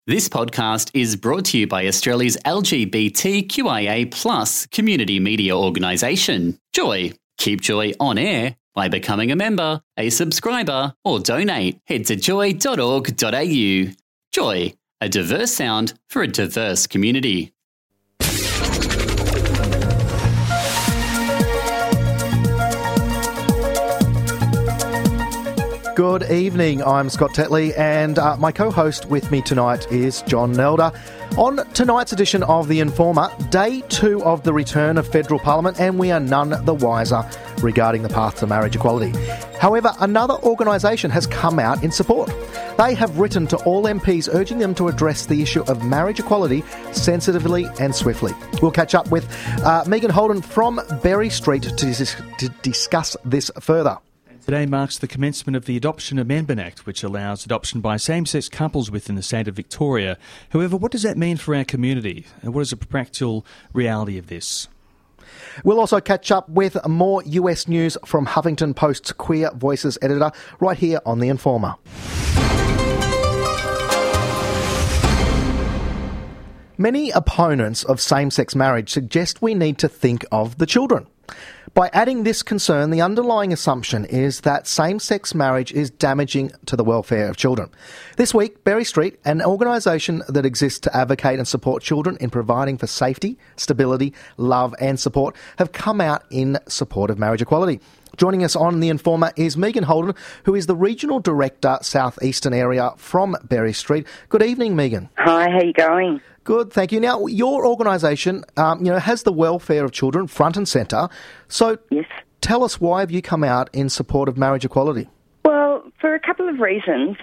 This podcast is brought to you by Australia's LGBTQIA+ community media organisation, Joy. Keep Joy on air by becoming a member, a subscriber, or donate. Head to joy.org.au. Joy, a diverse sound for a diverse community. Good evening, I'm Scott Tetley, and my co-host with me tonight is John Nelder. On tonight's edition of The Informer, day 2 of the return of federal parliament, and we are none the wiser regarding the path to marriage equality. However, another organisation has come out in support. They have written to all MPs urging them to address the issue of marriage equality sensitively and swiftly. We'll catch up with Megan Holden from Berry Street to discuss this further. Today marks the commencement of the Adoption Amendment Act, which allows adoption by same-sex couples within the state of Victoria. However, what does that mean for our community? And what is the practical reality of this? We'll also catch up with more US news from Huffington Post's Queer Voices editor right here on The Informer. Many opponents of same-sex marriage suggest we need to think of the children. By adding this concern, the underlying assumption is that same-sex marriage is damaging to the welfare of children. This week, Berry Street, an organisation that exists to advocate and support children in providing for safety, stability, love and support, have come out in support of marriage equality. Joining us on The Informer is Megan Holden, who is the Regional Director, South Eastern Area from Berry Street. Good evening, Megan. Hi, how are you going? Good, thank you. Now, your organisation, has the welfare of children front and centre. So, yes. Tell us, why have you come out in support of marriage equality? Well, for a couple of reasons.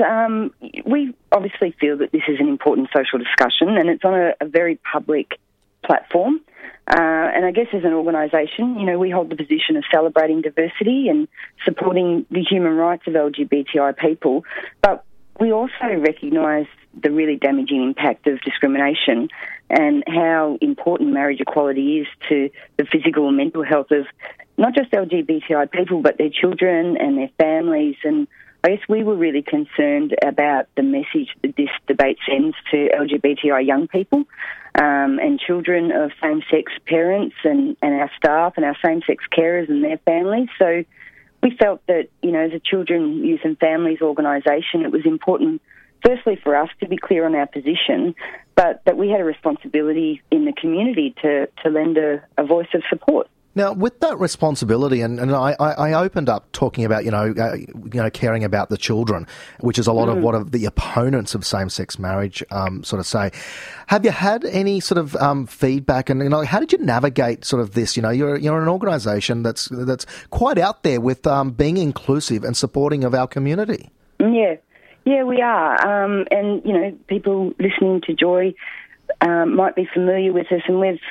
We obviously feel that this is an important social discussion, and it's on a very public platform. And I guess as an organisation, we hold the position of celebrating diversity and supporting the human rights of LGBTI people, but we also recognise the really damaging impact of discrimination and how important marriage equality is to the physical and mental health of not just LGBTI people, but their children and their families. And I guess we were really concerned about the message that this debate sends to LGBTI young people and children of same-sex parents and our staff and our same-sex carers and their families. So we felt that, as a children, youth and families organisation, it was important, firstly, for us to be clear on our position, but that we had a responsibility in the community to lend a voice of support. Now, with that responsibility, and I opened up talking about, caring about the children, which is a lot of what the opponents of same-sex marriage sort of say. Have you had any sort of feedback, and how did you navigate sort of this? You're an organisation that's quite out there with being inclusive and supporting of our community. Yeah, we are. And people listening to Joy might be familiar with us, and we've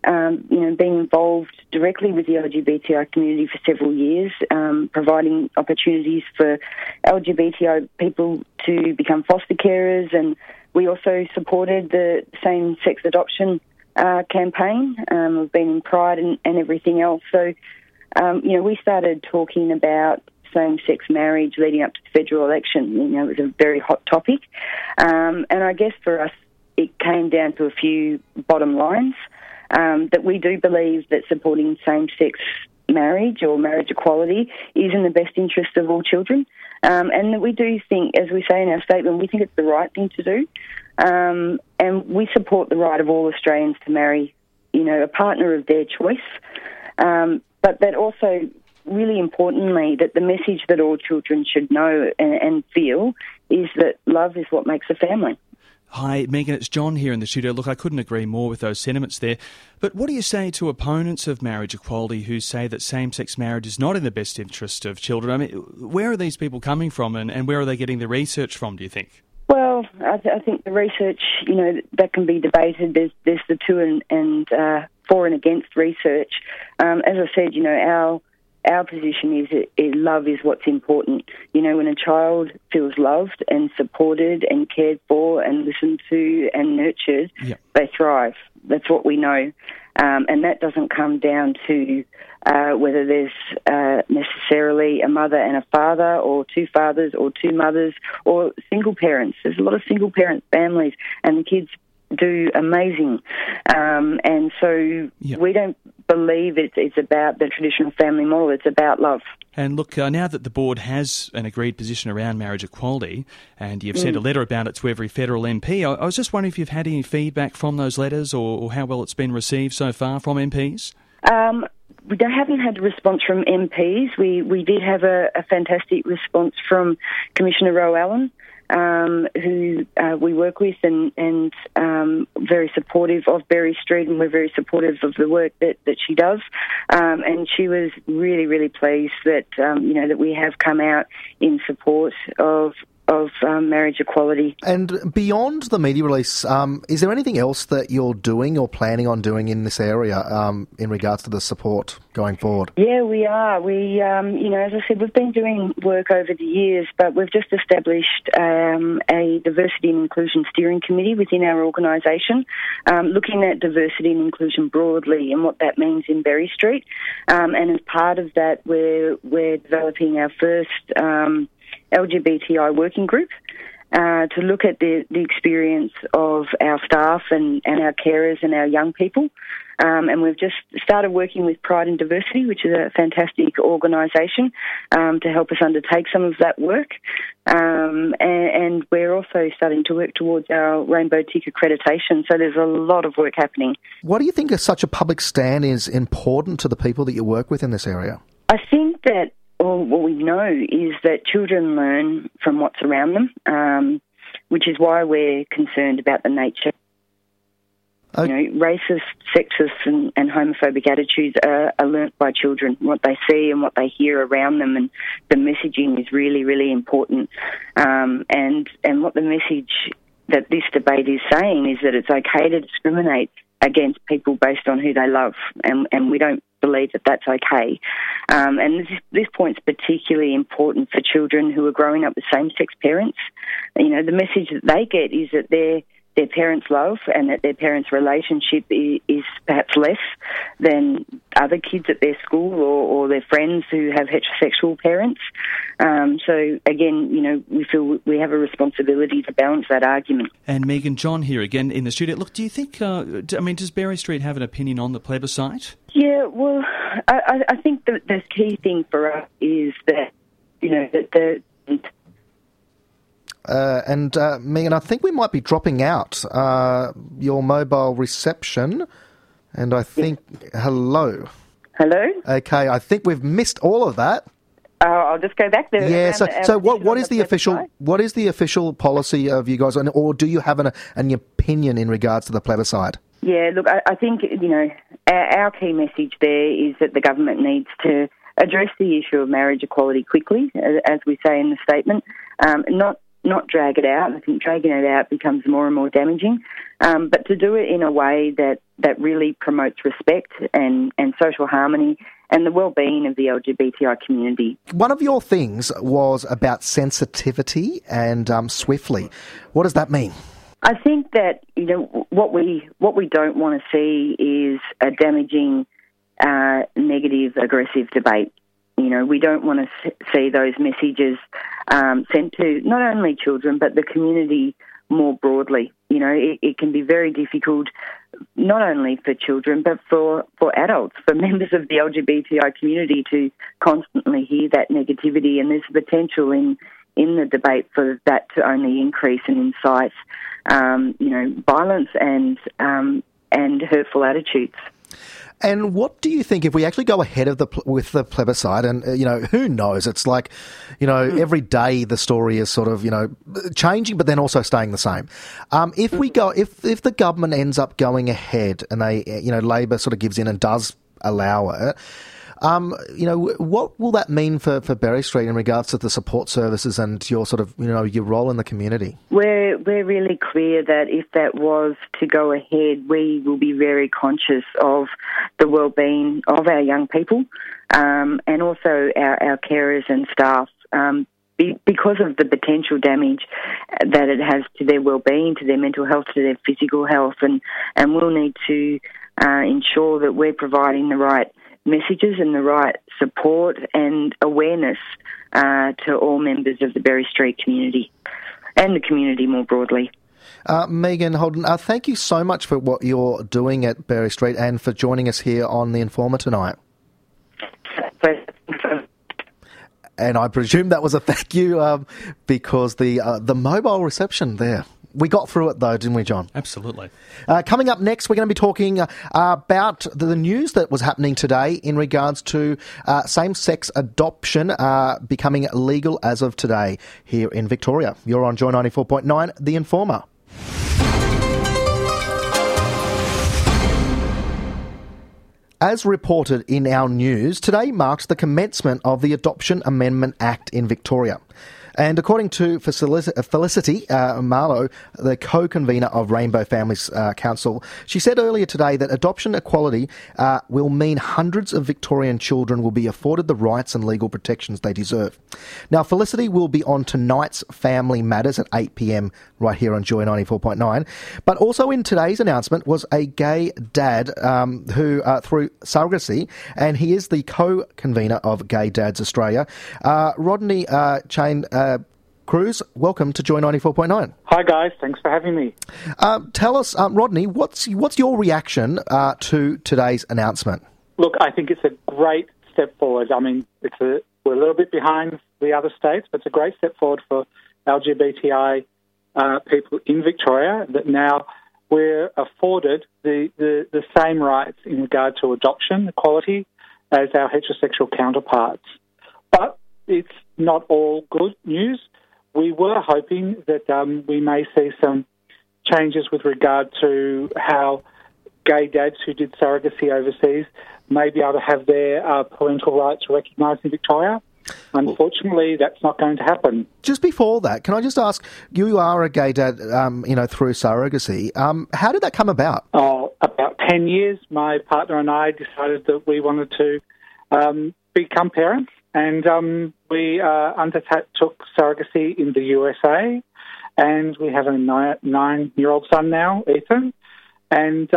been involved directly with the LGBTI community for several years, providing opportunities for LGBTI people to become foster carers, and we also supported the same-sex adoption campaign. We've been in Pride and everything else. So, we started talking about same-sex marriage leading up to the federal election. It was a very hot topic. And I guess for us, it came down to a few bottom lines. That we do believe that supporting same-sex marriage or marriage equality is in the best interest of all children. And that we do think, as we say in our statement, we think it's the right thing to do. And we support the right of all Australians to marry, a partner of their choice. But that also, really importantly, that the message that all children should know and feel is that love is what makes a family. Hi, Megan, it's John here in the studio. Look, I couldn't agree more with those sentiments there. But what do you say to opponents of marriage equality who say that same-sex marriage is not in the best interest of children? I mean, where are these people coming from, and where are they getting the research from, do you think? Well, I think the research, that can be debated. There's the to and for and against research. As I said, our position is love is what's important. When a child feels loved and supported and cared for and listened to and nurtured, they thrive. That's what we know. and that doesn't come down to whether there's necessarily a mother and a father, or two fathers or two mothers, or single parents. There's a lot of single parent families, and the kids do amazing. And so we don't believe it's about the traditional family model. It's about love. And look, now that the board has an agreed position around marriage equality, and you've sent a letter about it to every federal MP, I was just wondering if you've had any feedback from those letters, or how well it's been received so far from MPs? We haven't had a response from MPs. We did have a fantastic response from Commissioner Ro Allen, who we work with, and very supportive of Berry Street, and we're very supportive of the work that she does. And she was really, really pleased that that we have come out in support of marriage equality. And beyond the media release, is there anything else that you're doing or planning on doing in this area in regards to the support going forward? Yeah, we are. We, as I said, we've been doing work over the years, but we've just established a diversity and inclusion steering committee within our organisation, looking at diversity and inclusion broadly and what that means in Berry Street. And as part of that, we're developing our first LGBTI working group to look at the experience of our staff and our carers and our young people. And we've just started working with Pride and Diversity, which is a fantastic organisation, to help us undertake some of that work. And we're also starting to work towards our Rainbow Tick accreditation. So there's a lot of work happening. What do you think such a public stand is important to the people that you work with in this area? I think that what we know is that children learn from what's around them, which is why we're concerned about the nature. Racist, sexist and homophobic attitudes are learnt by children, what they see and what they hear around them, and the messaging is really, really important. And what the message that this debate is saying is that it's okay to discriminate against people based on who they love, and we don't believe that that's okay. And this point's particularly important for children who are growing up with same-sex parents. The message that they get is that their parents' love and that their parents' relationship is perhaps less than other kids at their school or their friends who have heterosexual parents. So, again, we feel we have a responsibility to balance that argument. And Megan, John here again in the studio. Look, do you think, does Berry Street have an opinion on the plebiscite? Yeah, well, I think the key thing for us is that, Megan, I think we might be dropping out your mobile reception, and I think... Hello? Hello? Okay, I think we've missed all of that. I'll just go back there. Yeah, so what is the official policy of you guys, or do you have an opinion in regards to the plebiscite? Yeah, look, I think, our key message there is that the government needs to address the issue of marriage equality quickly, as we say in the statement, not drag it out. I think dragging it out becomes more and more damaging, but to do it in a way that really promotes respect and social harmony and the well-being of the LGBTI community. One of your things was about sensitivity and swiftly. What does that mean? I think that what we don't want to see is a damaging, negative, aggressive debate. We don't want to see those messages sent to not only children but the community more broadly. It can be very difficult, not only for children but for adults, for members of the LGBTI community to constantly hear that negativity, and there's potential in the debate for that to only increase and incite, violence and hurtful attitudes. And what do you think if we actually go ahead with the plebiscite? And who knows? It's like, every day the story is sort of changing, but then also staying the same. If the government ends up going ahead and they Labor sort of gives in and does allow it, what will that mean for Berry Street in regards to the support services and your sort of your role in the community? We're really clear that if that was to go ahead, we will be very conscious of the well-being of our young people, and also our carers and staff, because of the potential damage that it has to their well-being, to their mental health, to their physical health, and we'll need to ensure that we're providing the right messages and the right support and awareness to all members of the Berry Street community and the community more broadly. Megan Holden, thank you so much for what you're doing at Berry Street and for joining us here on The Informer tonight. And I presume that was a thank you because the mobile reception there. We got through it though, didn't we, John? Absolutely. Coming up next, we're going to be talking about the news that was happening today in regards to same-sex adoption becoming legal as of today here in Victoria. You're on Joy 94.9, The Informer. As reported in our news, today marks the commencement of the Adoption Amendment Act in Victoria. And according to Felicity Marlowe, the co-convener of Rainbow Families Council, she said earlier today that adoption equality will mean hundreds of Victorian children will be afforded the rights and legal protections they deserve. Now, Felicity will be on tonight's Family Matters at 8 p.m. right here on Joy 94.9. But also in today's announcement was a gay dad who, through surrogacy, and he is the co-convener of Gay Dads Australia, Rodney Chain Cruz, welcome to Joy 94.9. Hi guys, thanks for having me. Tell us, Rodney, what's your reaction to today's announcement? Look, I think it's a great step forward. I mean, we're a little bit behind the other states, but it's a great step forward for LGBTI people in Victoria that now we're afforded the same rights in regard to adoption equality as our heterosexual counterparts. But it's not all good news. We were hoping that we may see some changes with regard to how gay dads who did surrogacy overseas may be able to have their parental rights recognised in Victoria. Unfortunately, that's not going to happen. Just before that, can I just ask, you are a gay dad, through surrogacy. How did that come about? About 10 years, my partner and I decided that we wanted to become parents. And we undertook surrogacy in the USA, and we have a 9-year-old son now, Ethan. And,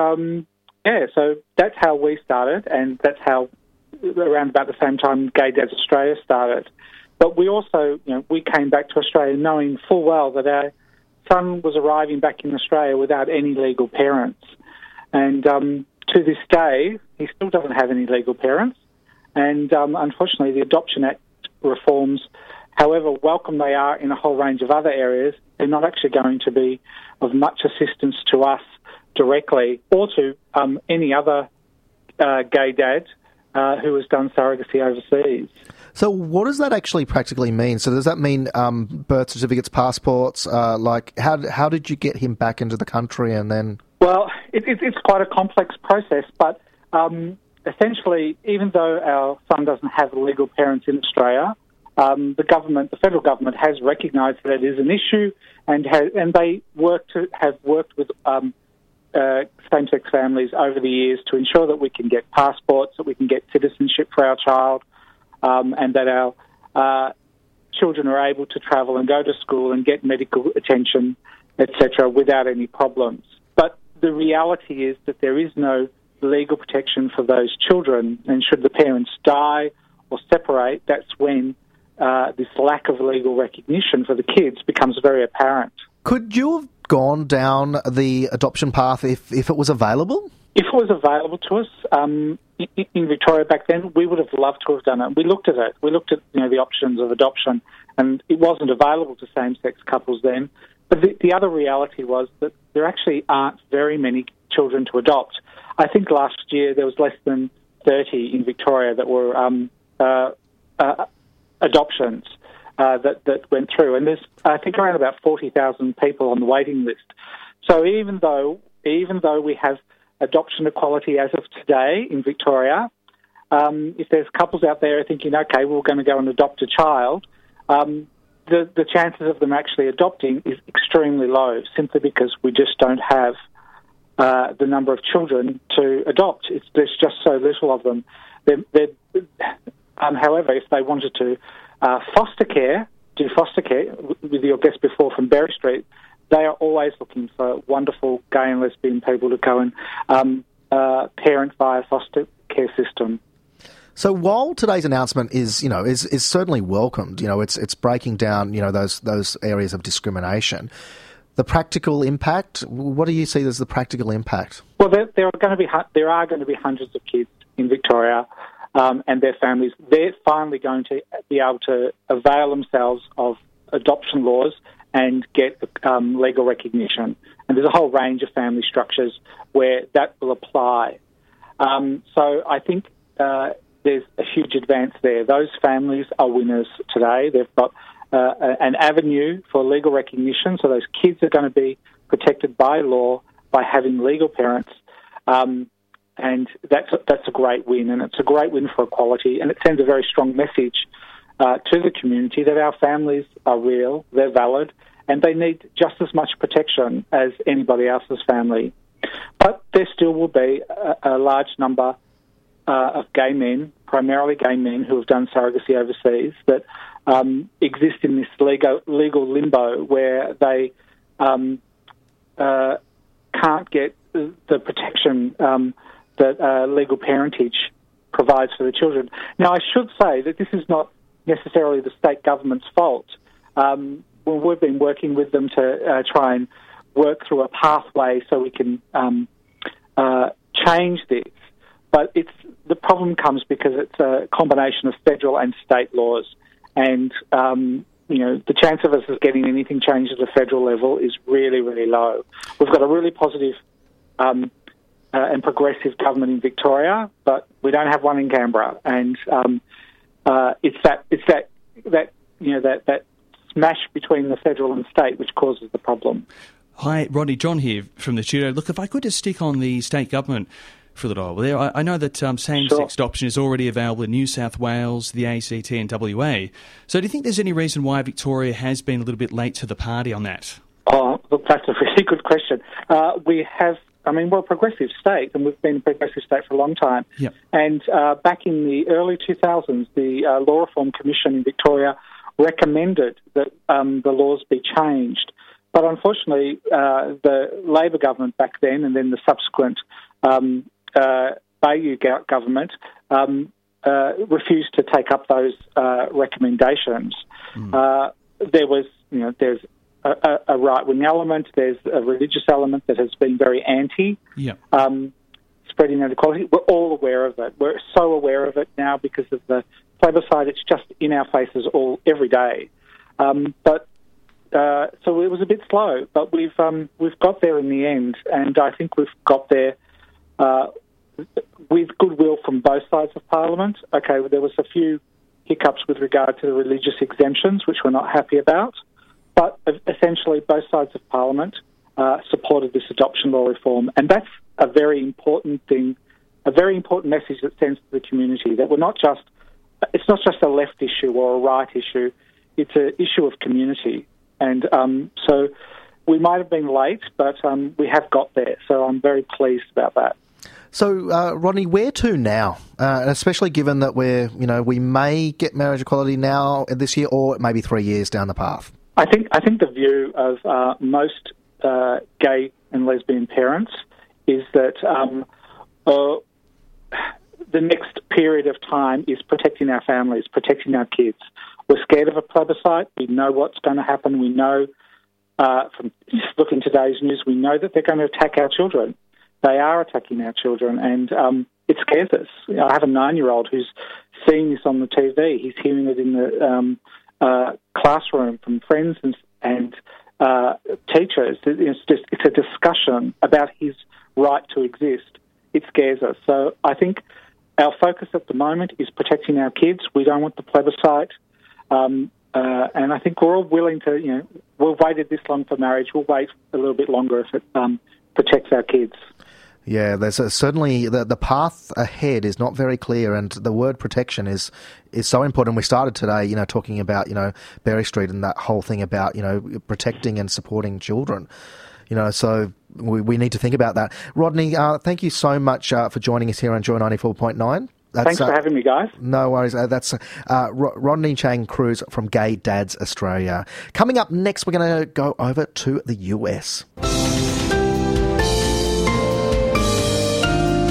so that's how we started, and that's how, around about the same time, Gay Dads Australia started. But we also, we came back to Australia knowing full well that our son was arriving back in Australia without any legal parents. And to this day, he still doesn't have any legal parents. And unfortunately, the Adoption Act reforms, however welcome they are in a whole range of other areas, they're not actually going to be of much assistance to us directly or to any other gay dad who has done surrogacy overseas. So what does that actually practically mean? So does that mean birth certificates, passports? How did you get him back into the country and then... Well, it's quite a complex process, but... essentially, even though our son doesn't have legal parents in Australia, the federal government has recognised that it is an issue, and they have worked with same-sex families over the years to ensure that we can get passports, that we can get citizenship for our child, and that our children are able to travel and go to school and get medical attention, etc., without any problems. But the reality is that there is no legal protection for those children, and should the parents die or separate, that's when this lack of legal recognition for the kids becomes very apparent. Could you have gone down the adoption path if it was available? If it was available to us in Victoria back then, we would have loved to have done it. We looked at it. We looked at the options of adoption, and it wasn't available to same-sex couples then. But the other reality was that there actually aren't very many children to adopt. I think last year there was less than 30 in Victoria that were adoptions that went through. And there's, I think, around about 40,000 people on the waiting list. So even though we have adoption equality as of today in Victoria, if there's couples out there thinking, okay, we're going to go and adopt a child, the chances of them actually adopting is extremely low, simply because we just don't have the number of children to adopt. There's just so little of them. However, if they wanted to do foster care, with your guest before from Berry Street, they are always looking for wonderful gay and lesbian people to go and parent via foster care system. So while today's announcement is certainly welcomed, it's breaking down, those areas of discrimination. The practical impact, what do you see as the practical impact? Well, there are going to be hundreds of kids in Victoria and their families. They're finally going to be able to avail themselves of adoption laws and get legal recognition. And there's a whole range of family structures where that will apply. So I think there's a huge advance there. Those families are winners today. They've got an avenue for legal recognition, so those kids are going to be protected by law by having legal parents, and that's a great win, and it's a great win for equality, and it sends a very strong message to the community that our families are real, they're valid, and they need just as much protection as anybody else's family. But there still will be a large number of gay men, primarily gay men who have done surrogacy overseas, that exist in this legal limbo where they can't get the protection that legal parentage provides for the children. Now, I should say that this is not necessarily the state government's fault. We've been working with them to try and work through a pathway so we can change this. But the problem comes because it's a combination of federal and state laws. And, the chance of us getting anything changed at a federal level is really, really low. We've got a really positive and progressive government in Victoria, but we don't have one in Canberra. And it's that smash between the federal and state which causes the problem. Hi, Rodney, John here from the studio. Look, if I could just stick on the state government for a little while there. I know that same-sex adoption is already available in New South Wales, the ACT and WA. So do you think there's any reason why Victoria has been a little bit late to the party on that? Oh, look, that's a really good question. We're a progressive state, and we've been a progressive state for a long time. Yep. And back in the early 2000s, the Law Reform Commission in Victoria recommended that the laws be changed. But unfortunately, the Labor government back then, and then the subsequent Bayu government refused to take up those recommendations. There's a right-wing element, there's a religious element that has been very anti spreading inequality. We're all aware of it. We're so aware of it now because of the plebiscite. It's just in our faces every day. So it was a bit slow, but we've got there in the end, and I think we've got there with goodwill from both sides of Parliament. Okay, well, there was a few hiccups with regard to the religious exemptions, which we're not happy about, but essentially both sides of Parliament supported this adoption law reform, and that's a very important thing, a very important message that sends to the community that it's not just a left issue or a right issue, it's an issue of community. And so we might have been late, but we have got there. So I'm very pleased about that. So, Rodney, where to now? Especially given that we may get marriage equality now this year, or maybe 3 years down the path. I think the view of most gay and lesbian parents is that the next period of time is protecting our families, protecting our kids. We're scared of a plebiscite. We know what's going to happen. We know from just looking today's news, we know that they're going to attack our children. They are attacking our children, and it scares us. I have a 9-year-old who's seeing this on the TV. He's hearing it in the classroom from friends and teachers. It's a discussion about his right to exist. It scares us. So I think our focus at the moment is protecting our kids. We don't want the plebiscite. And I think we're all willing to, we've waited this long for marriage. We'll wait a little bit longer if it protects our kids. Yeah, there's certainly the path ahead is not very clear, and the word protection is so important. We started today, talking about, Berry Street and that whole thing about, protecting and supporting children. So we need to think about that. Rodney, thank you so much for joining us here on Joy 94.9. Thanks for having me, guys. No worries. That's Rodney Chang Cruz from Gay Dads Australia. Coming up next, we're going to go over to the US.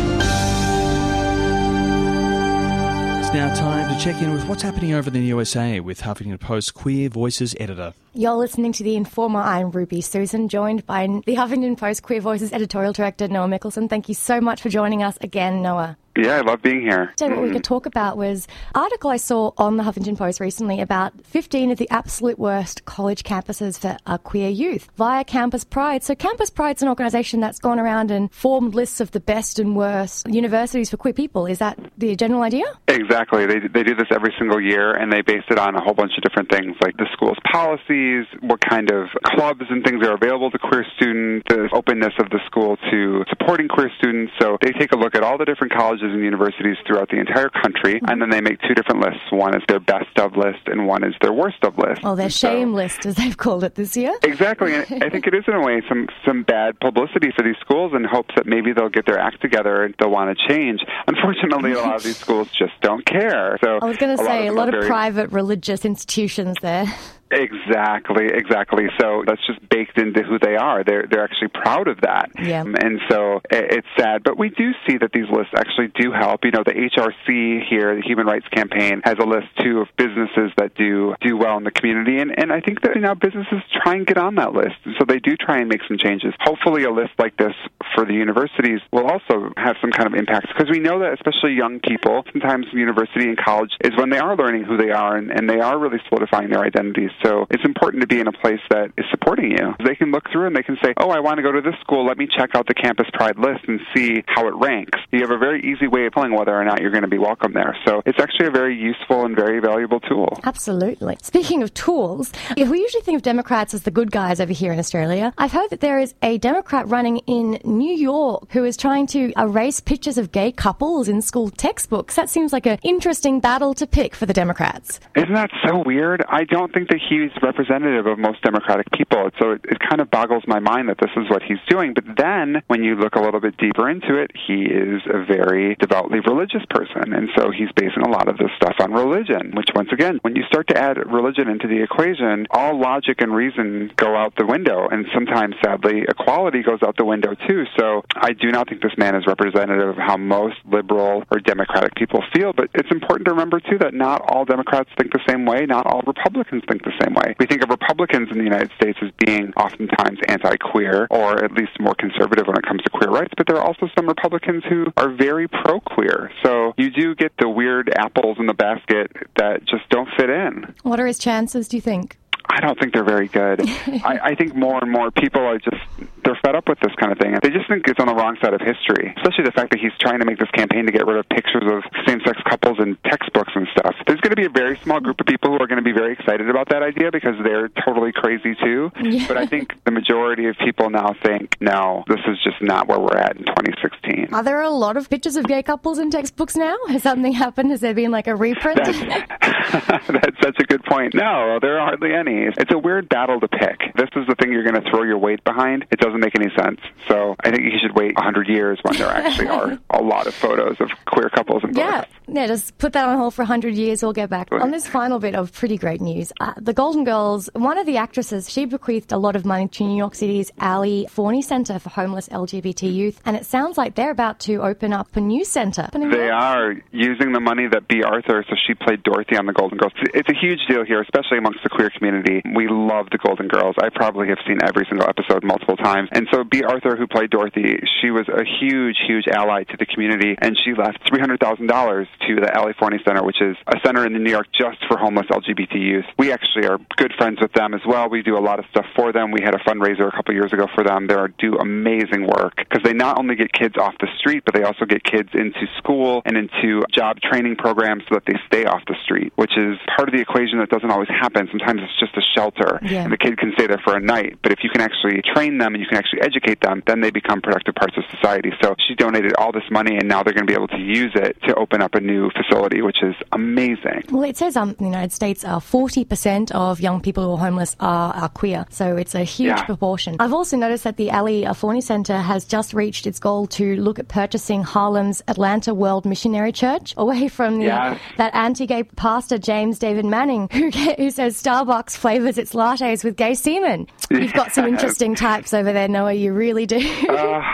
now time to check in with what's happening over in the USA with Huffington Post Queer Voices editor. You're listening to The Informer. I'm Ruby Susan, joined by the Huffington Post Queer Voices editorial director, Noah Mickelson. Thank you so much for joining us again, Noah. Yeah, I love being here. So what we could talk about was an article I saw on the Huffington Post recently about 15 of the absolute worst college campuses for queer youth via Campus Pride. So Campus Pride's an organisation that's gone around and formed lists of the best and worst universities for queer people. Is that the general idea? Exactly. They do this every single year, and they base it on a whole bunch of different things, like the school's policies, what kind of clubs and things are available to queer students, the openness of the school to supporting queer students. So they take a look at all the different colleges and universities throughout the entire country, and then they make two different lists. One is their best of list, and one is their worst of list. Oh, their shame list, as they've called it this year. Exactly. And I think it is, in a way, some bad publicity for these schools in hopes that maybe they'll get their act together and they'll want to change. Unfortunately, a lot of these schools just don't care. So I was going to say, a lot of private religious institutions there. Exactly. So that's just baked into who they are. They're actually proud of that. Yeah. And so it's sad. But we do see that these lists actually do help. You know, the HRC here, the Human Rights Campaign, has a list, too, of businesses that do well in the community. And I think that now businesses try and get on that list. And so they do try and make some changes. Hopefully a list like this for the universities will also have some kind of impact. Because we know that especially young people, sometimes university and college is when they are learning who they are and they are really solidifying their identities. So it's important to be in a place that is supporting you. They can look through and they can say, oh, I want to go to this school. Let me check out the Campus Pride list and see how it ranks. You have a very easy way of telling whether or not you're going to be welcome there. So it's actually a very useful and very valuable tool. Absolutely. Speaking of tools, we usually think of Democrats as the good guys over here in Australia. I've heard that there is a Democrat running in New York who is trying to erase pictures of gay couples in school textbooks. That seems like an interesting battle to pick for the Democrats. Isn't that so weird? I don't think that he's representative of most Democratic people. So it kind of boggles my mind that this is what he's doing. But then when you look a little bit deeper into it, he is a very devoutly religious person. And so he's basing a lot of this stuff on religion, which once again, when you start to add religion into the equation, all logic and reason go out the window. And sometimes, sadly, equality goes out the window too. So I do not think this man is representative of how most liberal or Democratic people feel. But it's important to remember too that not all Democrats think the same way. Not all Republicans think the same way. We think of Republicans in the United States as being oftentimes anti-queer or at least more conservative when it comes to queer rights, but there are also some Republicans who are very pro-queer. So you do get the weird apples in the basket that just don't fit in. What are his chances, do you think? I don't think they're very good. I think more and more people are they're fed up with this kind of thing. They just think it's on the wrong side of history, especially the fact that he's trying to make this campaign to get rid of pictures of same-sex couples in textbooks and stuff. There's going to be a very small group of people who are going to be very excited about that idea because they're totally crazy too. Yeah. But I think the majority of people now think, no, this is just not where we're at in 2016. Are there a lot of pictures of gay couples in textbooks now? Has something happened? Has there been like a reprint? That's such a good point. No, there are hardly any. It's a weird battle to pick. This is the thing you're going to throw your weight behind. It doesn't make any sense. So I think you should wait 100 years when there actually are a lot of photos of queer couples in books. Yeah, just put that on hold for 100 years. We'll get back. On this final bit of pretty great news, the Golden Girls, one of the actresses, she bequeathed a lot of money to New York City's Ali Forney Center for homeless LGBT youth, and it sounds like they're about to open up a new center. They are using the money that Bea Arthur, so she played Dorothy on the Golden Girls. It's a huge deal here, especially amongst the queer community. We love the Golden Girls. I probably have seen every single episode multiple times. And so Bea Arthur, who played Dorothy, she was a huge ally to the community, and she left $300,000 to the Ali Forney Center, which is a center in New York just for homeless LGBT youth. We actually are good friends with them as well. We do a lot of stuff for them. We had a fundraiser a couple years ago for them. They do amazing work because they not only get kids off the street, but they also get kids into school and into job training programs so that they stay off the street, which is part of the equation that doesn't always happen. Sometimes it's just a shelter, and the kid can stay there for a night. But if you can actually train them and you can actually educate them, then they become productive parts of society. So she donated all this money, and now they're going to be able to use it to open up a new facility, which is amazing. Well, it says in the United States, 40% of young people who are homeless are queer. So it's a huge proportion. I've also noticed that the Ali Forney Center has just reached its goal to look at purchasing Harlem's Atlanta World Missionary Church away from that anti-gay pastor James David Manning, who says Starbucks flavors its lattes with gay semen. You've got some interesting types over there, Noah. You really do.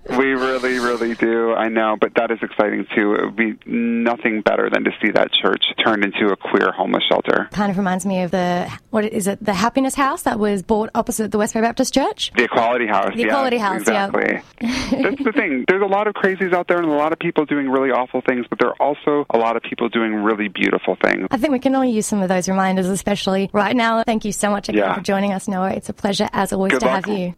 We really, really do. I know, but that is exciting too. It would be nothing better than to see that church turned into a queer homeless shelter. Kind of reminds me of the Happiness House that was bought opposite the Westbury Baptist Church? The Equality House. The Equality House, exactly. That's the thing. There's a lot of crazies out there and a lot of people doing really awful things, but there are also a lot of people doing really beautiful things. I think we can all use some of those reminders, especially right now. Thank you so much again for joining us, Noah. It's a pleasure, as always, Good to luck. have you.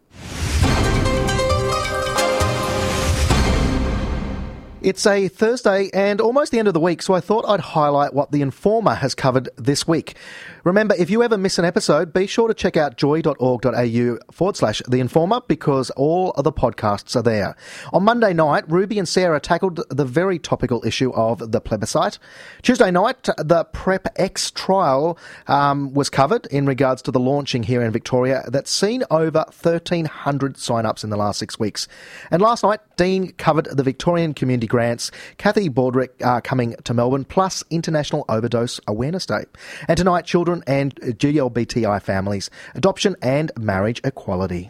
It's a Thursday and almost the end of the week, so I thought I'd highlight what The Informer has covered this week. Remember, if you ever miss an episode, be sure to check out joy.org.au/The Informer because all of the podcasts are there. On Monday night, Ruby and Sarah tackled the very topical issue of the plebiscite. Tuesday night, the Prep X trial was covered in regards to the launching here in Victoria that's seen over 1,300 sign-ups in the last 6 weeks. And last night, Dean covered the Victorian Community Grants, Kathy Baldrick coming to Melbourne, plus International Overdose Awareness Day. And tonight, children and GLBTI families, adoption and marriage equality.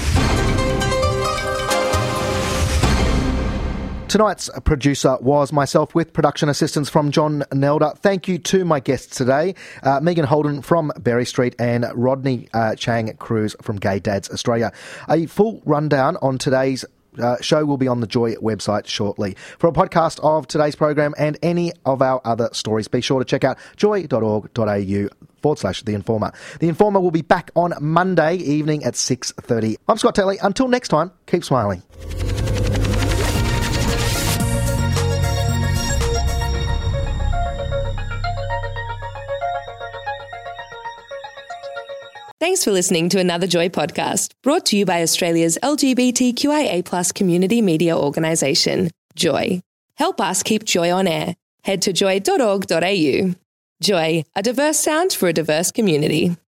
Tonight's producer was myself with production assistance from John Nelder. Thank you to my guests today, Megan Holden from Berry Street and Rodney Chang Cruz from Gay Dads Australia. A full rundown on today's show will be on the Joy website shortly. For a podcast of today's program and any of our other stories, be sure to check out joy.org.au/The Informer. The Informer will be back on Monday evening at 6:30. I'm Scott Telley. Until next time, keep smiling. Thanks for listening to another Joy podcast, brought to you by Australia's LGBTQIA+ community media organisation, Joy. Help us keep Joy on air. Head to joy.org.au. Joy, a diverse sound for a diverse community.